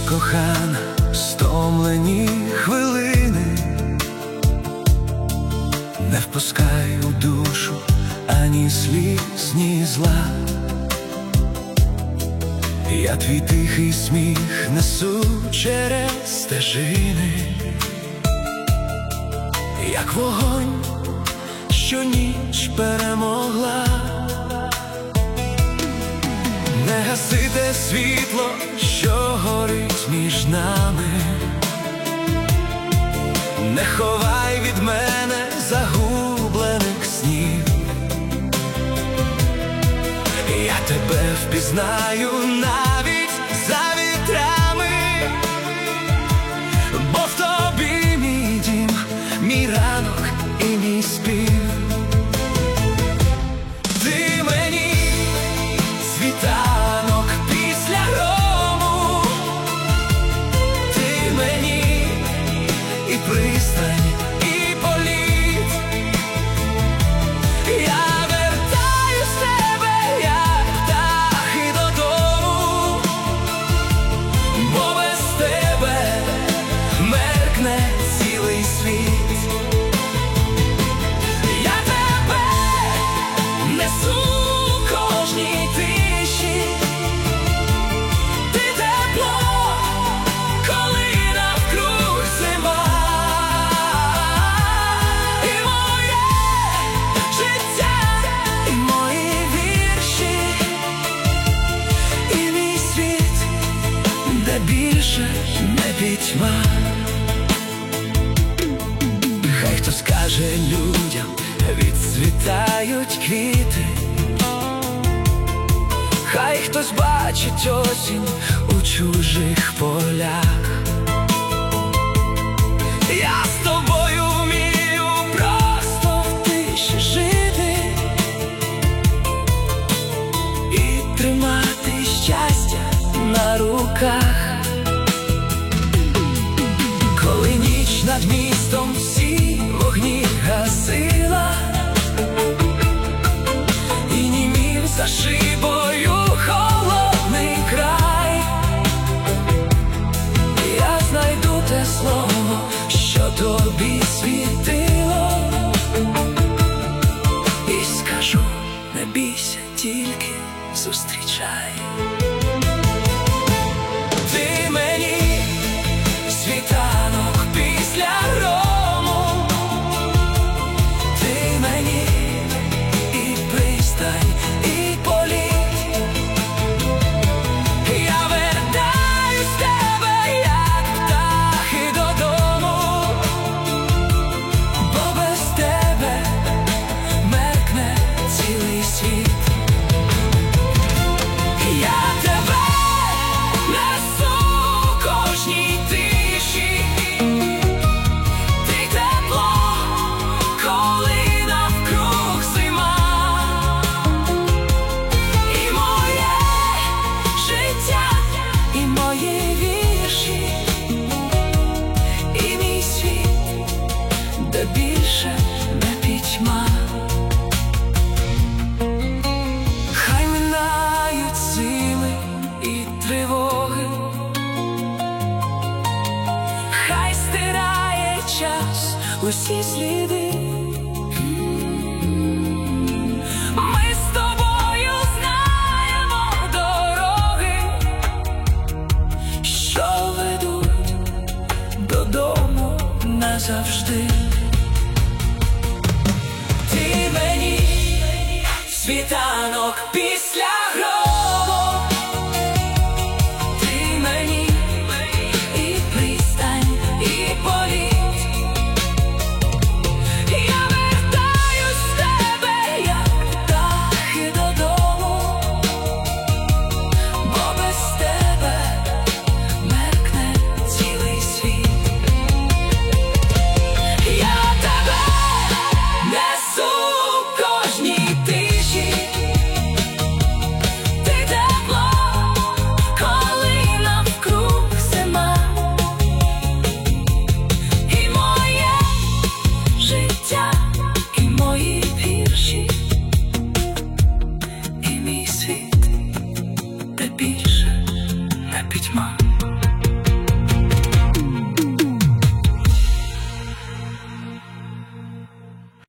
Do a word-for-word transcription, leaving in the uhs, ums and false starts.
кохана, стомлені хвилини, не впускай у душу ані сліз, ні зла. Я твій тихий сміх несу через стежини, як вогонь, що ніч перемогла. Не гаси те світло, що горить між нами, не ховай від мене загублених снів. Я тебе впізнаю навіть за вітрами, бо в тобі мій дім, мій ранок і мій спів. Ти мені світанок після грому, ти мені і пристань, і політ. Я вертаю з тебе, як птахи додому, бо без тебе меркне цілий світ. Я тебе несу в кожній тиші, ти тепло, коли навкруг зима. І моє життя, і мої вірші, і мій світ, де більше не пітьма. Хай хто скаже людям, відцвітають квіти, хай хтось бачить осінь у чужих полях. Я з тобою вмію просто в тиші жити і тримати щастя на руках. Коли ніч над містом всі вогні гасила, і німів за шибою холодний край, я знайду те слово, що тобі світило, і скажу: не бійся, тільки зустрічай. Ти мені світанок після грому, ти мені і пристань, і політ. Я вертаю з тебе, як птахи додому, бо без тебе меркне цілий світ. Я тебе несу в кожній тиші, ти тепло, коли навкруг зима. І моє життя, і мої вірші, і мій світ, де більше не пітьма. Хай минають зими і тривоги, хай стирає час усі сліди. Ми з тобою знаємо дороги, що ведуть додому назавжди. Ти мені світанок після грону,